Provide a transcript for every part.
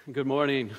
Good morning.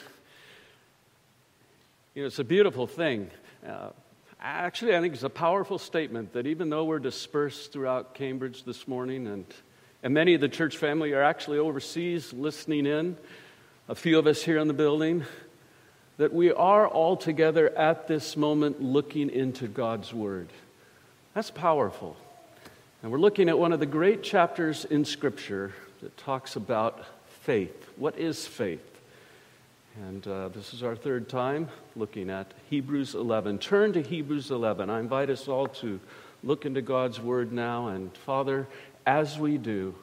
It's a beautiful thing. Actually, I think it's a powerful statement that even though we're dispersed throughout Cambridge this morning, and many of the church family are actually overseas listening in, a few of us here in the building, that we are all together at this moment looking into God's Word. That's powerful. And we're looking at one of the great chapters in Scripture that talks about faith. What is faith? And this is our third time looking at Hebrews 11. Turn to Hebrews 11. I invite us all to look into God's Word now. And Father, as we do,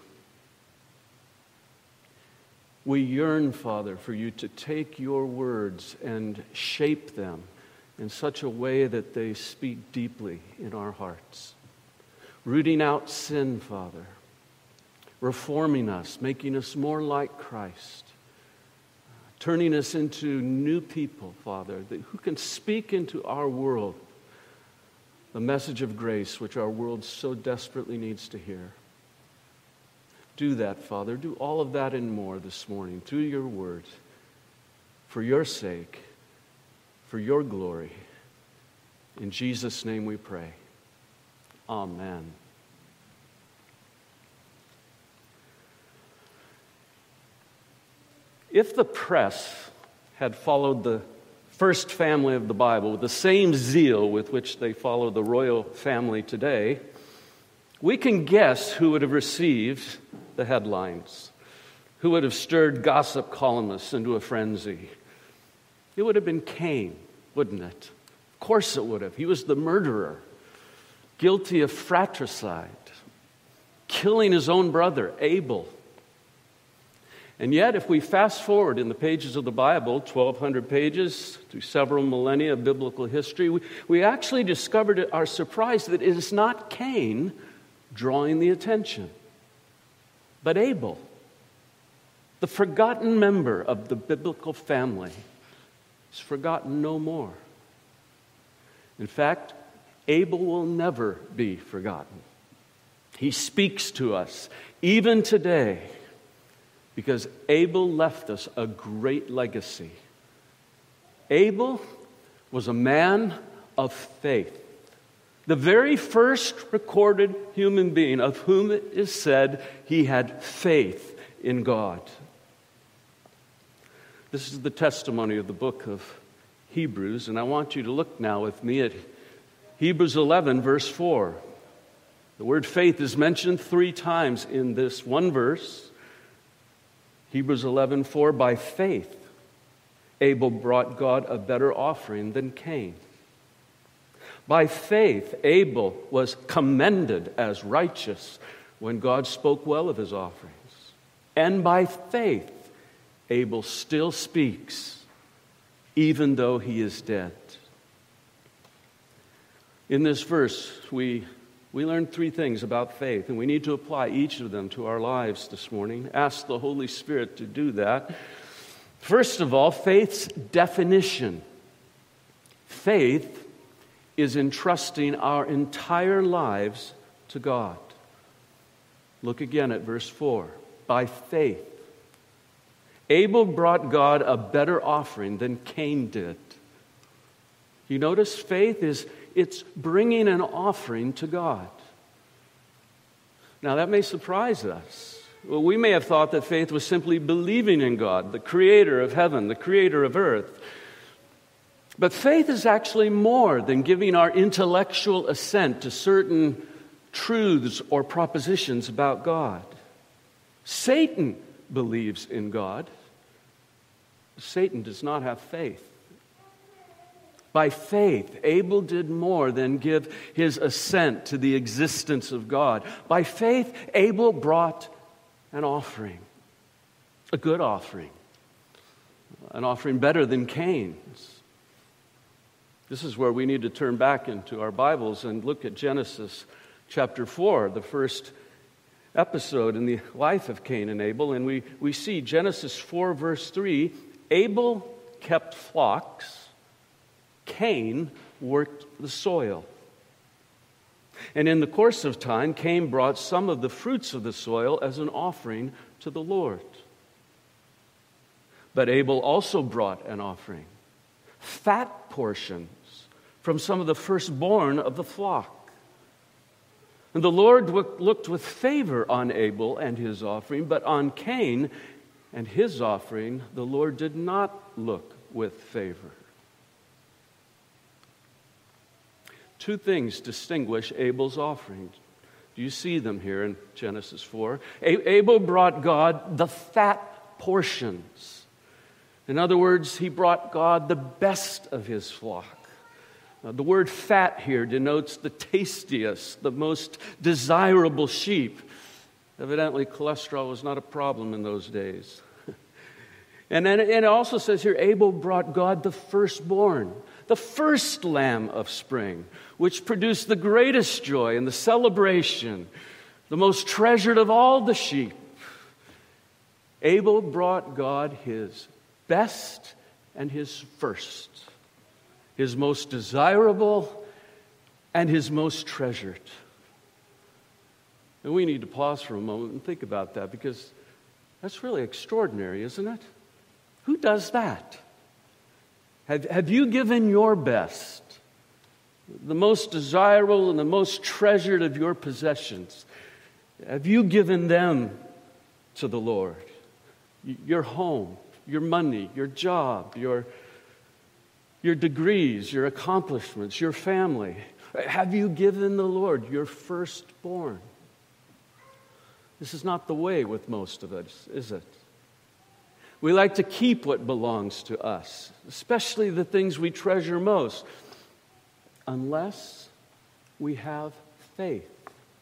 we yearn, Father, for you to take your words and shape them in such a way that they speak deeply in our hearts. Rooting out sin, Father. Reforming us, making us more like Christ. Turning us into new people, Father, who can speak into our world the message of grace which our world so desperately needs to hear. Do that, Father. Do all of that and more this morning through your word, for your sake, for your glory. In Jesus' name we pray. Amen. If the press had followed the first family of the Bible with the same zeal with which they follow the royal family today, we can guess who would have received the headlines, who would have stirred gossip columnists into a frenzy. It would have been Cain, wouldn't it? Of course it would have. He was the murderer, guilty of fratricide, killing his own brother, Abel. And yet, if we fast forward in the pages of the Bible, 1,200 pages, through several millennia of biblical history, we actually discovered to our surprise that it is not Cain drawing the attention, but Abel, the forgotten member of the biblical family, is forgotten no more. In fact, Abel will never be forgotten. He speaks to us, even today, because Abel left us a great legacy. Abel was a man of faith. The very first recorded human being of whom it is said he had faith in God. This is the testimony of the book of Hebrews, and I want you to look now with me at Hebrews 11, verse 4. The word faith is mentioned 3 times in this one verse. Hebrews 11:4, by faith, Abel brought God a better offering than Cain. By faith, Abel was commended as righteous when God spoke well of his offerings. And by faith, Abel still speaks, even though he is dead. In this verse, we learn 3 things about faith, and we need to apply each of them to our lives this morning. Ask the Holy Spirit to do that. First of all, faith's definition. Faith is entrusting our entire lives to God. Look again at verse 4. By faith, Abel brought God a better offering than Cain did. You notice faith it's bringing an offering to God. Now that may surprise us. Well, we may have thought that faith was simply believing in God, the creator of heaven, the creator of earth. But faith is actually more than giving our intellectual assent to certain truths or propositions about God. Satan believes in God. Satan does not have faith. By faith, Abel did more than give his assent to the existence of God. By faith, Abel brought an offering, a good offering, an offering better than Cain's. This is where we need to turn back into our Bibles and look at Genesis chapter 4, the first episode in the life of Cain and Abel. And we see Genesis 4, verse 3, Abel kept flocks, Cain worked the soil. And in the course of time, Cain brought some of the fruits of the soil as an offering to the Lord. But Abel also brought an offering, fat portions from some of the firstborn of the flock. And the Lord looked with favor on Abel and his offering, but on Cain and his offering, the Lord did not look with favor. Two things distinguish Abel's offering. Do you see them here in Genesis 4? Abel brought God the fat portions. In other words, he brought God the best of his flock. The word fat here denotes the tastiest, the most desirable sheep. Evidently, cholesterol was not a problem in those days. And then it also says here, Abel brought God the firstborn, the first lamb of spring, which produced the greatest joy and the celebration, the most treasured of all the sheep. Abel brought God his best and his first, his most desirable and his most treasured. And we need to pause for a moment and think about that, because that's really extraordinary, isn't it? Who does that? Have you given your best, the most desirable and the most treasured of your possessions, have you given them to the Lord? Your home, your money, your job, your degrees, your accomplishments, your family. Have you given the Lord your firstborn? This is not the way with most of us, is it? We like to keep what belongs to us, especially the things we treasure most, unless we have faith.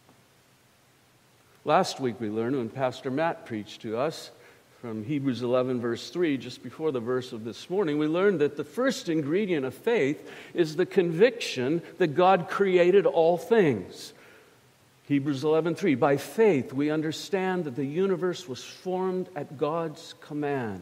Last week we learned, when Pastor Matt preached to us from Hebrews 11, verse 3, just before the verse of this morning, we learned that the first ingredient of faith is the conviction that God created all things. Hebrews 11:3, by faith we understand that the universe was formed at God's command.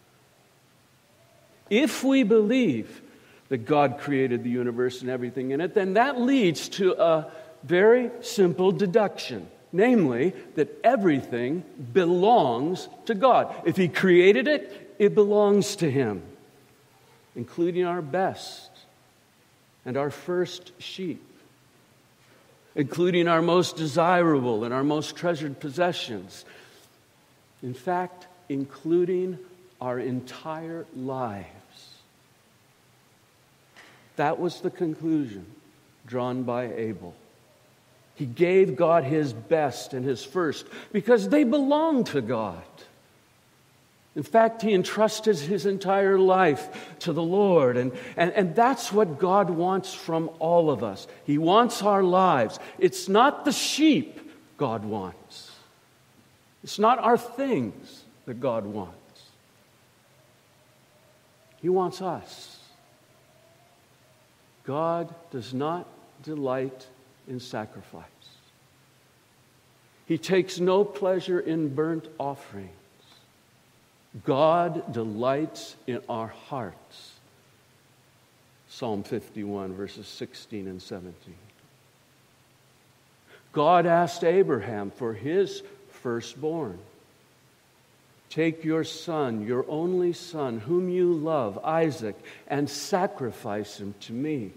If we believe that God created the universe and everything in it, then that leads to a very simple deduction, namely that everything belongs to God. If He created it, it belongs to Him, including our best and our first sheep, including our most desirable and our most treasured possessions. In fact, including our entire lives. That was the conclusion drawn by Abel. He gave God his best and his first because they belonged to God. In fact, he entrusted his entire life to the Lord. And that's what God wants from all of us. He wants our lives. It's not the sheep God wants. It's not our things that God wants. He wants us. God does not delight in sacrifice. He takes no pleasure in burnt offerings. God delights in our hearts. Psalm 51, verses 16 and 17. God asked Abraham for his firstborn. Take your son, your only son, whom you love, Isaac, and sacrifice him to me.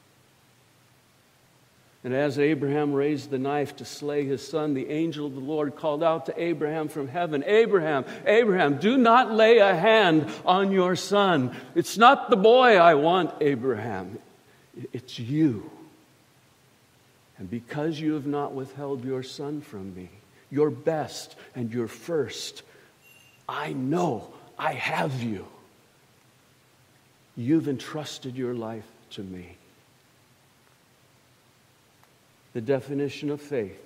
And as Abraham raised the knife to slay his son, the angel of the Lord called out to Abraham from heaven, Abraham, Abraham, do not lay a hand on your son. It's not the boy I want, Abraham. It's you. And because you have not withheld your son from me, your best and your first, I know I have you. You've entrusted your life to me. The definition of faith.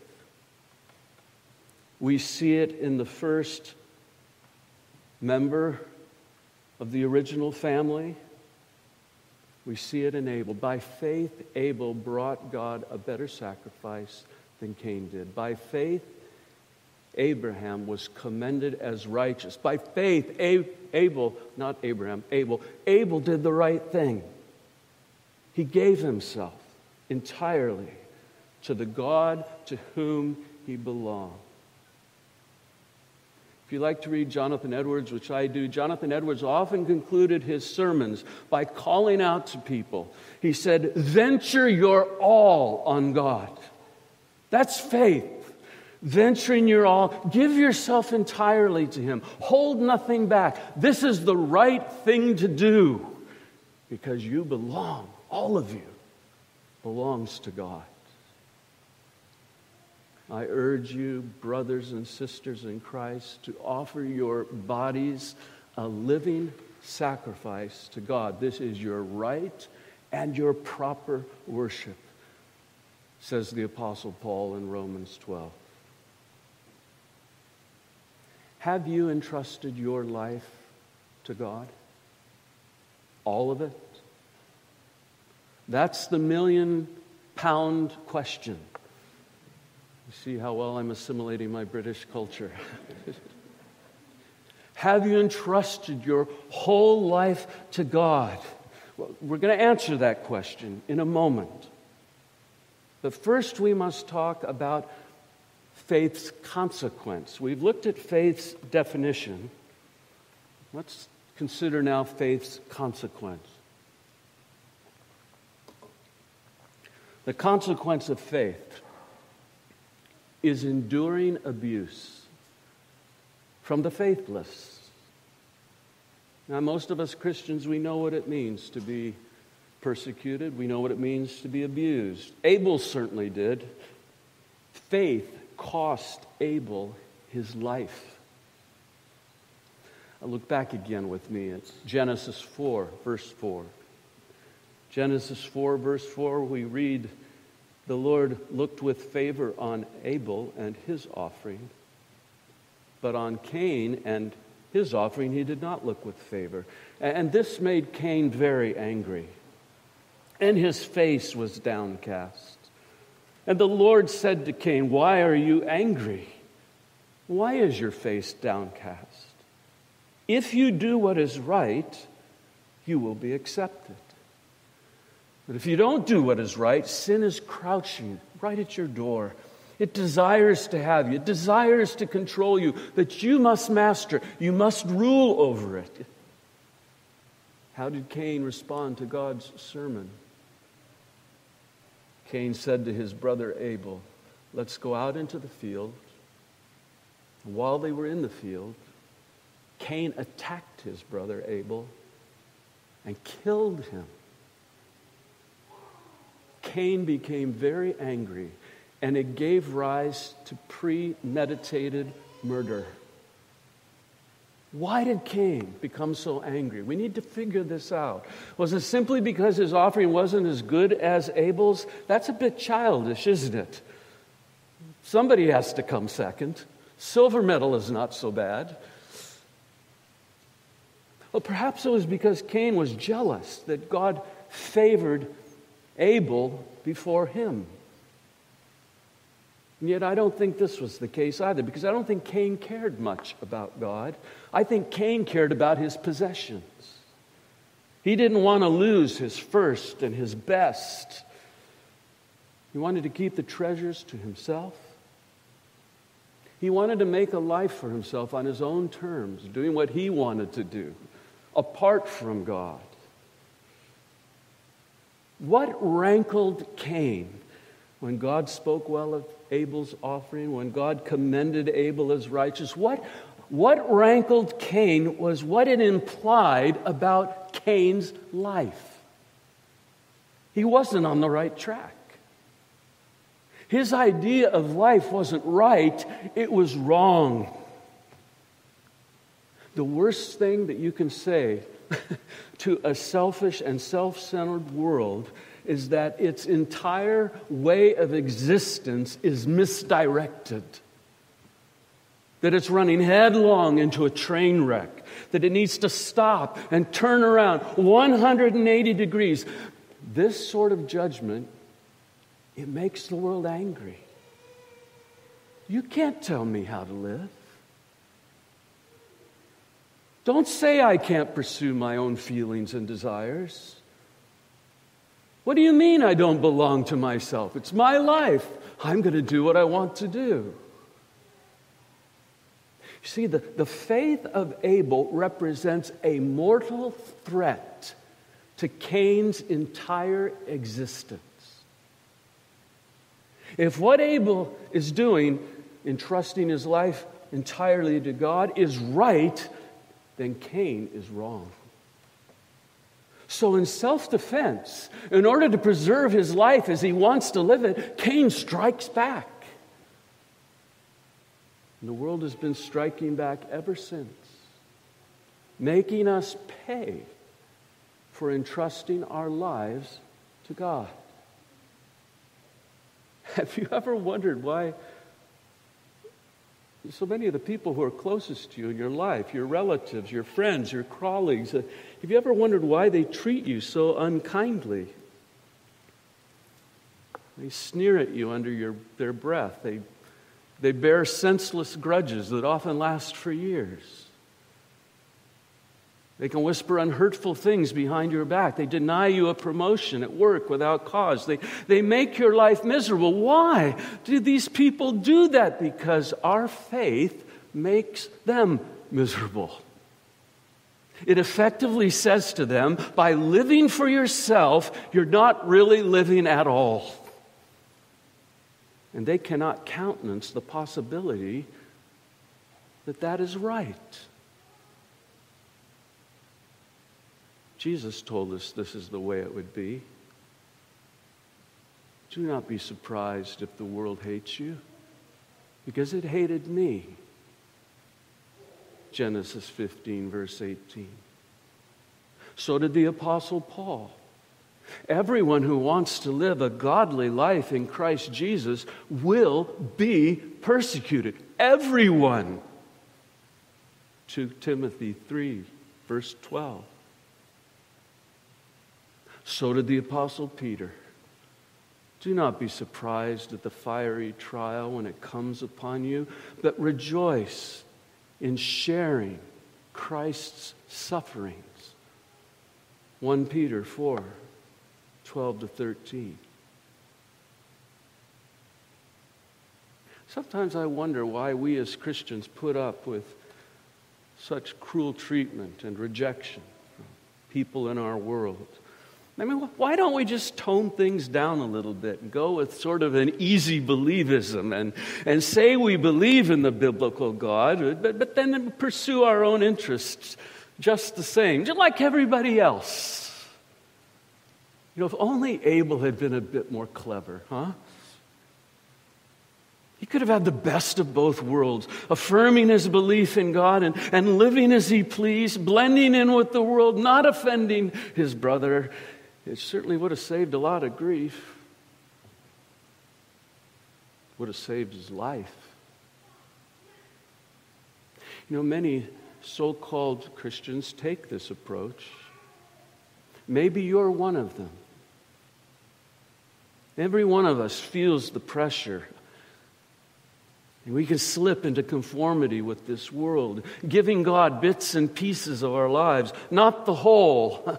We see it in the first member of the original family. We see it in Abel. By faith, Abel brought God a better sacrifice than Cain did. By faith, Abraham was commended as righteous. By faith, Abel did the right thing. He gave himself entirely to the God to whom he belonged. If If you like to read Jonathan Edwards, which I do, Jonathan Edwards often concluded his sermons by calling out to people. He said, venture your all on God. That's faith. Venturing your all. Give yourself entirely to Him. Hold nothing back. This is the right thing to do because you belong. All of you belongs to God. I urge you, brothers and sisters in Christ, to offer your bodies a living sacrifice to God. This is your right and your proper worship, says the Apostle Paul in Romans 12. Have you entrusted your life to God? All of it? That's the million-pound question. You see how well I'm assimilating my British culture. Have you entrusted your whole life to God? Well, we're going to answer that question in a moment. But first we must talk about faith's consequence. We've looked at faith's definition. Let's consider now faith's consequence. The consequence of faith is enduring abuse from the faithless. Now, most of us Christians, we know what it means to be persecuted. We know what it means to be abused. Abel certainly did. Faith cost Abel his life. Look back again with me. It's Genesis 4, verse 4. Genesis 4, verse 4, we read, the Lord looked with favor on Abel and his offering, but on Cain and his offering he did not look with favor. And this made Cain very angry, and his face was downcast. And the Lord said to Cain, why are you angry? Why is your face downcast? If you do what is right, you will be accepted. But if you don't do what is right, sin is crouching right at your door. It desires to have you. It desires to control you, that you must master. You must rule over it. How did Cain respond to God's sermon? Cain said to his brother Abel, let's go out into the field. While they were in the field, Cain attacked his brother Abel and killed him. Cain became very angry, and it gave rise to premeditated murder. Why did Cain become so angry? We need to figure this out. Was it simply because his offering wasn't as good as Abel's? That's a bit childish, isn't it? Somebody has to come second. Silver medal is not so bad. Well, perhaps it was because Cain was jealous that God favored Abel before him. And yet I don't think this was the case either, because I don't think Cain cared much about God. I think Cain cared about his possessions. He didn't want to lose his first and his best. He wanted to keep the treasures to himself. He wanted to make a life for himself on his own terms, doing what he wanted to do, apart from God. What rankled Cain when God spoke well of Abel's offering, when God commended Abel as righteous? What rankled Cain was what it implied about Cain's life. He wasn't on the right track. His idea of life wasn't right, it was wrong. The worst thing that you can say to a selfish and self-centered world is that its entire way of existence is misdirected. That it's running headlong into a train wreck. That it needs to stop and turn around 180 degrees. This sort of judgment, it makes the world angry. You can't tell me how to live. Don't say I can't pursue my own feelings and desires. What do you mean I don't belong to myself? It's my life. I'm going to do what I want to do. You see, the faith of Abel represents a mortal threat to Cain's entire existence. If what Abel is doing, entrusting his life entirely to God, is right, then Cain is wrong. So in self-defense, in order to preserve his life as he wants to live it, Cain strikes back. And the world has been striking back ever since, making us pay for entrusting our lives to God. Have you ever wondered why so many of the people who are closest to you in your life, your relatives, your friends, your colleagues, have you ever wondered why they treat you so unkindly? They sneer at you under their breath. They bear senseless grudges that often last for years. They can whisper unhurtful things behind your back. They deny you a promotion at work without cause. They make your life miserable. Why do these people do that? Because our faith makes them miserable. It effectively says to them, by living for yourself, you're not really living at all. And they cannot countenance the possibility that that is right. Jesus told us this is the way it would be. Do not be surprised if the world hates you, because it hated me. Genesis 15, verse 18. So did the Apostle Paul. Everyone who wants to live a godly life in Christ Jesus will be persecuted. Everyone. 2 Timothy 3, verse 12. So did the Apostle Peter. Do not be surprised at the fiery trial when it comes upon you, but rejoice in sharing Christ's sufferings. 1 Peter 4, 12 to 13. Sometimes I wonder why we as Christians put up with such cruel treatment and rejection from people in our world. I mean, why don't we just tone things down a little bit and go with sort of an easy believism and say we believe in the biblical God, but then pursue our own interests just the same, just like everybody else? You know, if only Abel had been a bit more clever, huh? He could have had the best of both worlds, affirming his belief in God and living as he pleased, blending in with the world, not offending his brother. It certainly would have saved a lot of grief. Would have saved his life. You know, many so-called Christians take this approach. Maybe you're one of them. Every one of us feels the pressure. And we can slip into conformity with this world, giving God bits and pieces of our lives, not the whole.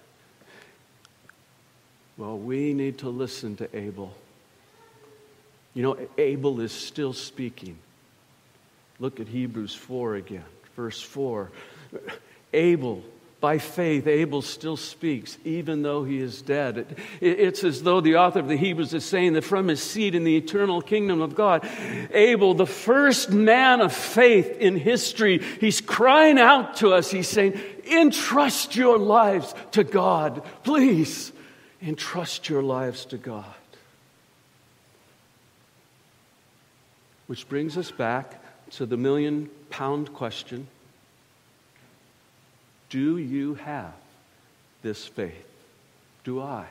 Well, we need to listen to Abel. You know, Abel is still speaking. Look at Hebrews 4 again, verse 4. Abel, by faith, Abel still speaks, even though he is dead. It's as though the author of the Hebrews is saying that from his seat in the eternal kingdom of God, Abel, the first man of faith in history, he's crying out to us. He's saying, entrust your lives to God. Please, entrust your lives to God. Which brings us back to the million-pound question. Do you have this faith? Do I?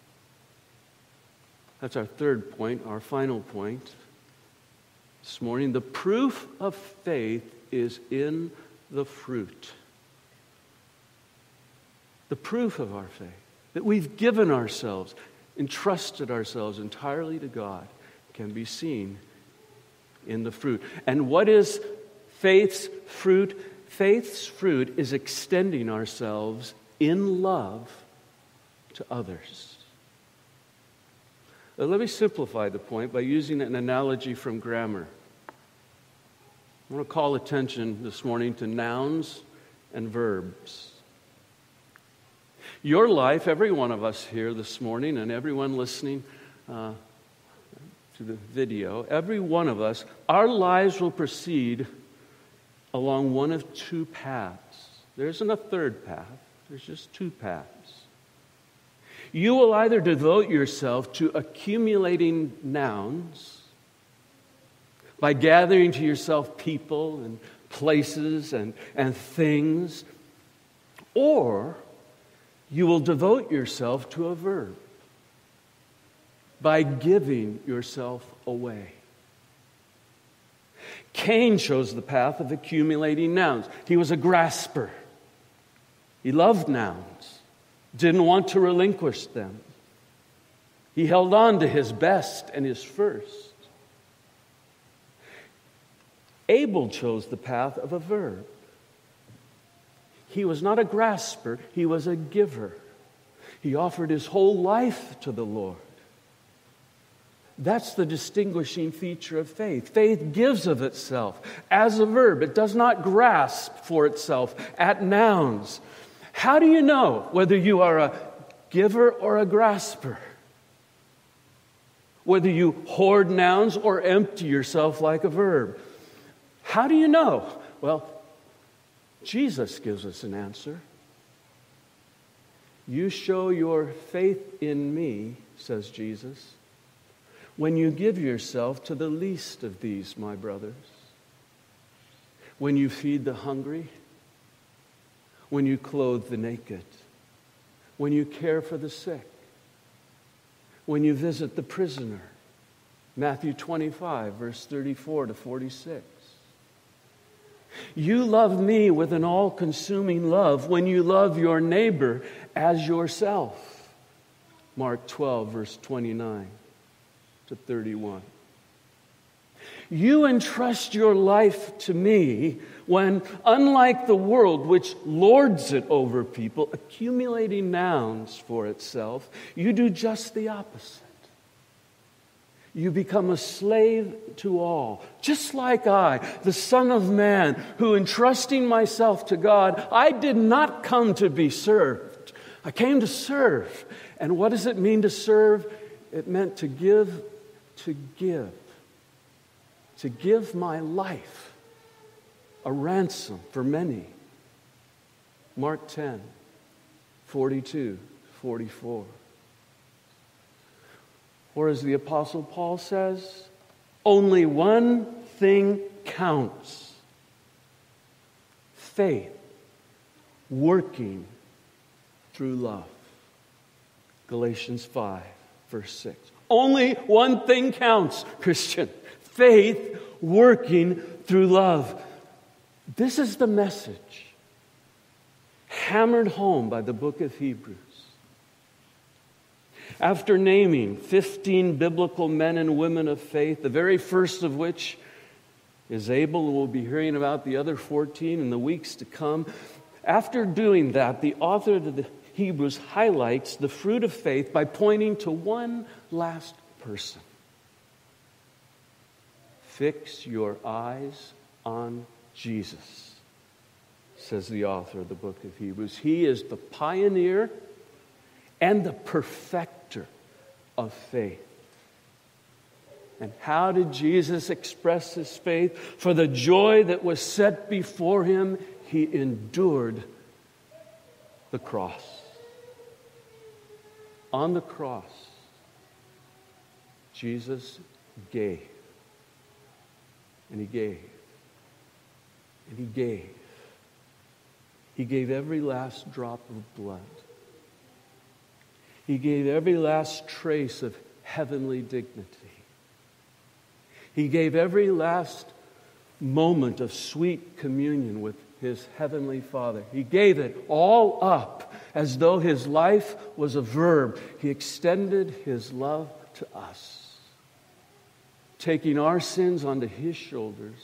That's our third point, our final point this morning. The proof of faith is in the fruit. The proof of our faith, that we've given ourselves, entrusted ourselves entirely to God, can be seen in the fruit. And what is faith's fruit? Faith's fruit is extending ourselves in love to others. Let me simplify the point by using an analogy from grammar. I want to call attention this morning to nouns and verbs. Your life, every one of us here this morning, and everyone listening to the video, every one of us, our lives will proceed along one of two paths. There isn't a third path. There's just two paths. You will either devote yourself to accumulating nouns by gathering to yourself people and places and things, or you will devote yourself to a verb by giving yourself away. Cain chose the path of accumulating nouns. He was a grasper. He loved nouns, didn't want to relinquish them. He held on to his best and his first. Abel chose the path of a verb. He was not a grasper, he was a giver. He offered his whole life to the Lord. That's the distinguishing feature of faith. Faith gives of itself as a verb. It does not grasp for itself at nouns. How do you know whether you are a giver or a grasper? Whether you hoard nouns or empty yourself like a verb? How do you know? Well, Jesus gives us an answer. You show your faith in me, says Jesus, when you give yourself to the least of these, my brothers. When you feed the hungry, when you clothe the naked, when you care for the sick, when you visit the prisoner. Matthew 25, verse 34 to 46. You love me with an all-consuming love when you love your neighbor as yourself. Mark 12, verse 29 to 31. You entrust your life to me when, unlike the world which lords it over people, accumulating nouns for itself, you do just the opposite. You become a slave to all, just like I, the Son of Man, who entrusting myself to God, I did not come to be served. I came to serve. And what does it mean to serve? It meant to give my life a ransom for many. Mark 10, 42, 44. Or as the Apostle Paul says, only one thing counts. Faith working through love. Galatians 5, verse 6. Only one thing counts, Christian. Faith working through love. This is the message hammered home by the book of Hebrews. After naming 15 biblical men and women of faith, the very first of which is Abel, and we'll be hearing about the other 14 in the weeks to come. After doing that, the author of the Hebrews highlights the fruit of faith by pointing to one last person. Fix your eyes on Jesus, says the author of the book of Hebrews. He is the pioneer and the perfecter of faith. And how did Jesus express his faith? For the joy that was set before him, he endured the cross. On the cross, Jesus gave. And he gave. And he gave. He gave every last drop of blood. He gave every last trace of heavenly dignity. He gave every last moment of sweet communion with his heavenly Father. He gave it all up as though his life was a verb. He extended his love to us, taking our sins onto his shoulders,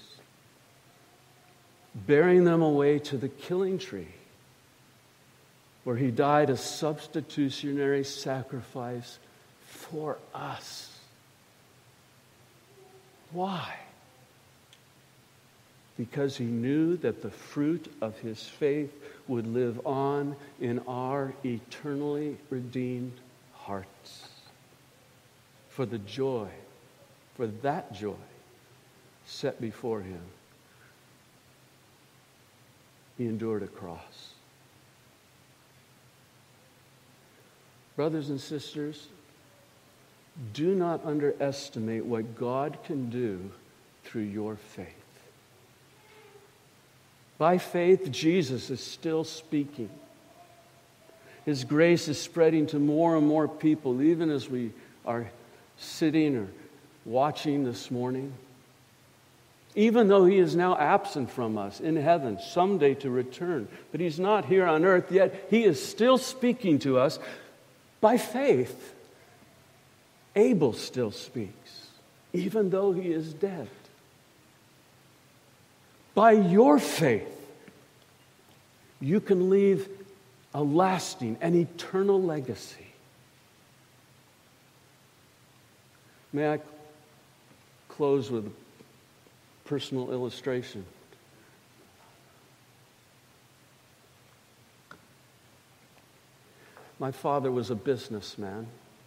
bearing them away to the killing tree, where he died a substitutionary sacrifice for us. Why? because he knew that the fruit of his faith would live on in our eternally redeemed hearts. For that joy set before him, he endured a cross. Brothers and sisters, do not underestimate what God can do through your faith. By faith, Jesus is still speaking. His grace is spreading to more and more people, even as we are sitting or watching this morning. Even though he is now absent from us in heaven, someday to return. But he's not here on earth yet. He is still speaking to us by faith. Abel still speaks, even though he is dead. By your faith, you can leave a lasting and eternal legacy. May I close with a personal illustration? My father was a businessman.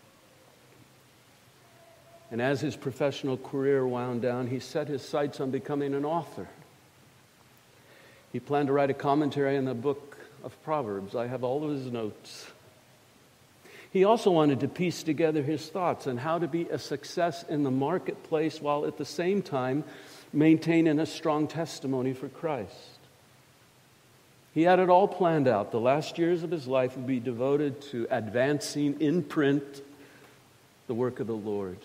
And as his professional career wound down, he set his sights on becoming an author. He planned to write a commentary on the book of Proverbs. I have all of his notes. He also wanted to piece together his thoughts on how to be a success in the marketplace while at the same time maintaining a strong testimony for Christ. He had it all planned out. The last years of his life would be devoted to advancing in print the work of the Lord.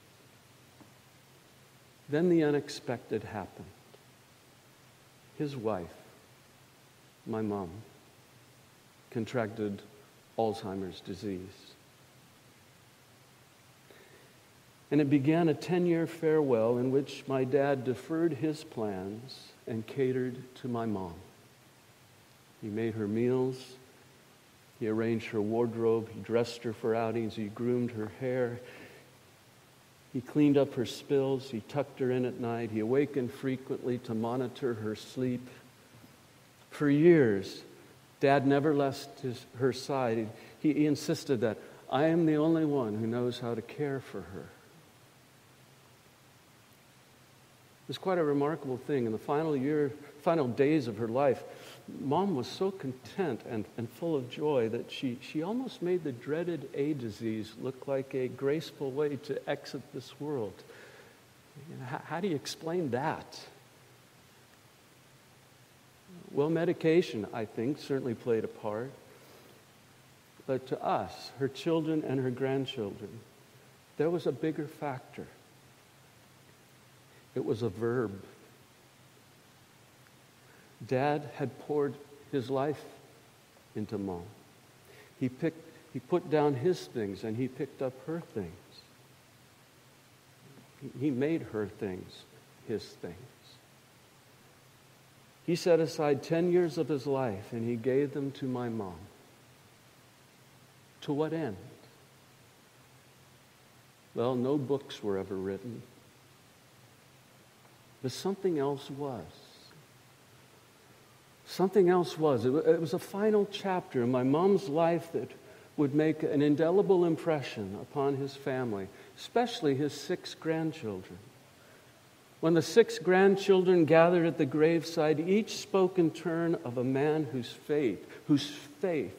Then the unexpected happened. His wife, my mom, contracted Alzheimer's disease. And it began a 10-year farewell in which my dad deferred his plans and catered to my mom. He made her meals. He arranged her wardrobe. He dressed her for outings. He groomed her hair. He cleaned up her spills. He tucked her in at night. He awakened frequently to monitor her sleep. For years, Dad never left her side. He insisted that I am the only one who knows how to care for her. It was quite a remarkable thing. In the final days of her life, Mom was so content and full of joy that she almost made the dreaded A disease look like a graceful way to exit this world. How do you explain that? Well, medication, I think, certainly played a part. But to us, her children and her grandchildren, there was a bigger factor. It was a verb. Dad had poured his life into Mom. He put down his things and he picked up her things. He made her things his things. He set aside 10 years of his life and he gave them to my mom. To what end? Well, no books were ever written. But something else was. Something else was. It was a final chapter in my mom's life that would make an indelible impression upon his family, especially his 6 grandchildren. When the 6 grandchildren gathered at the graveside, each spoke in turn of a man whose faith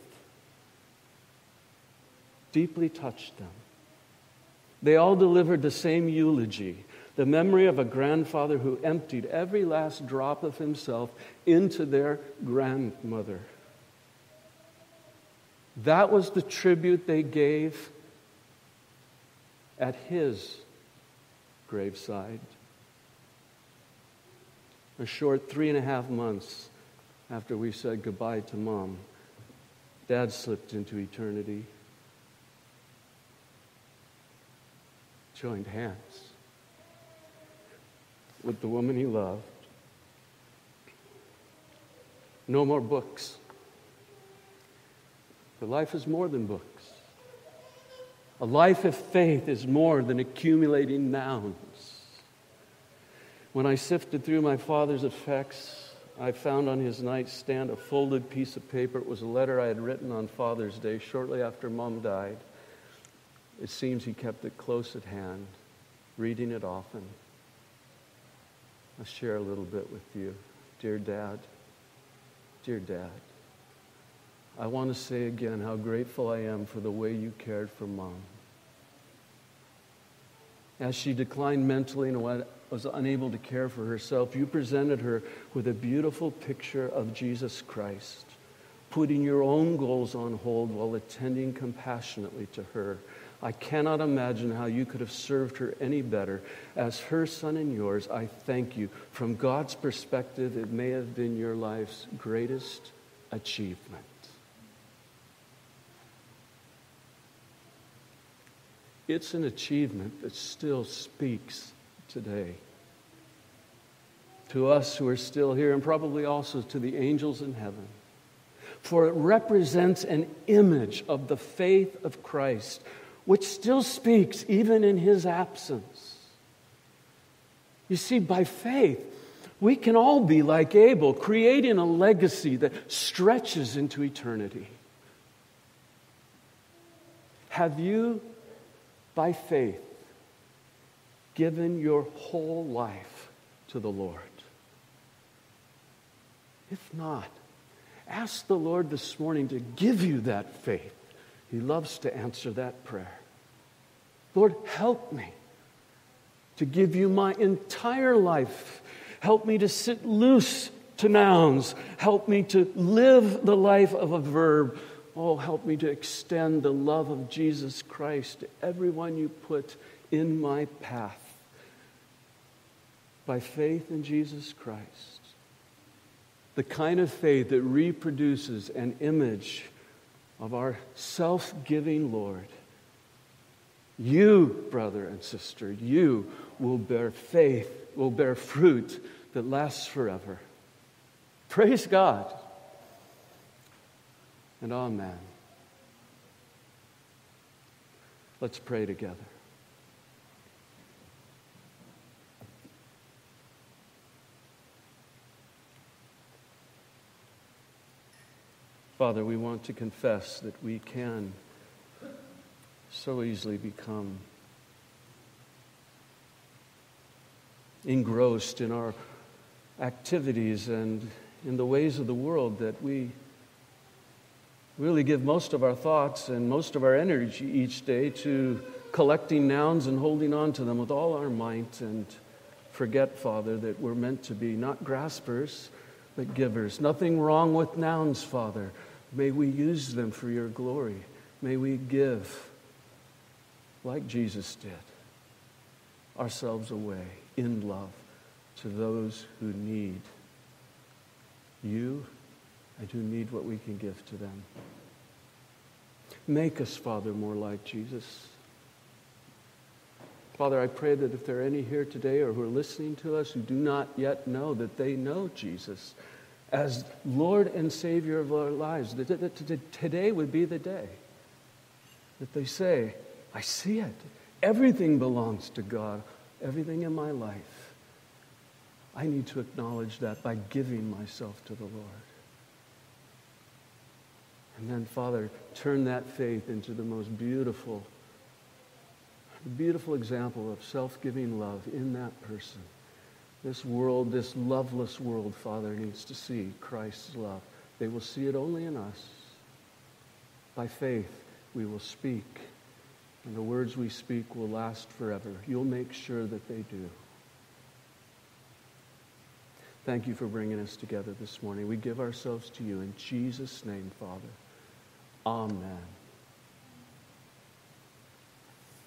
deeply touched them. They all delivered the same eulogy, the memory of a grandfather who emptied every last drop of himself into their grandmother. That was the tribute they gave at his graveside. A short 3.5 months after we said goodbye to Mom, Dad slipped into eternity, joined hands with the woman he loved. No more books. For life is more than books. A life of faith is more than accumulating nouns. When I sifted through my father's effects, I found on his nightstand a folded piece of paper. It was a letter I had written on Father's Day shortly after Mom died. It seems he kept it close at hand, reading it often. I'll share a little bit with you. Dear Dad, I want to say again how grateful I am for the way you cared for Mom. As she declined mentally and was unable to care for herself, you presented her with a beautiful picture of Jesus Christ, putting your own goals on hold while attending compassionately to her. I cannot imagine how you could have served her any better. As her son and yours, I thank you. From God's perspective, it may have been your life's greatest achievement. It's an achievement that still speaks today to us who are still here, and probably also to the angels in heaven. For it represents an image of the faith of Christ, which still speaks even in his absence. You see, by faith, we can all be like Abel, creating a legacy that stretches into eternity. Have you, by faith, given your whole life to the Lord? If not, ask the Lord this morning to give you that faith. He loves to answer that prayer. Lord, help me to give you my entire life. Help me to sit loose to nouns. Help me to live the life of a verb. Oh, help me to extend the love of Jesus Christ to everyone you put in my path. By faith in Jesus Christ. The kind of faith that reproduces an image of our self-giving Lord. You, brother and sister, you will bear fruit that lasts forever. Praise God. And amen. Let's pray together. Father, we want to confess that we can so easily become engrossed in our activities and in the ways of the world that we really give most of our thoughts and most of our energy each day to collecting nouns and holding on to them with all our might, and forget, Father, that we're meant to be not graspers, but givers. Nothing wrong with nouns, Father. May we use them for your glory. May we give, like Jesus did, ourselves away in love to those who need you and who need what we can give to them. Make us, Father, more like Jesus. Father, I pray that if there are any here today or who are listening to us who do not yet know that they know Jesus as Lord and Savior of our lives, that today would be the day that they say, I see it. Everything belongs to God. Everything in my life. I need to acknowledge that by giving myself to the Lord. And then, Father, turn that faith into the most beautiful example of self-giving love in that person. This world, this loveless world, Father, needs to see Christ's love. They will see it only in us. By faith, we will speak, and the words we speak will last forever. You'll make sure that they do. Thank you for bringing us together this morning. We give ourselves to you in Jesus' name, Father. Amen.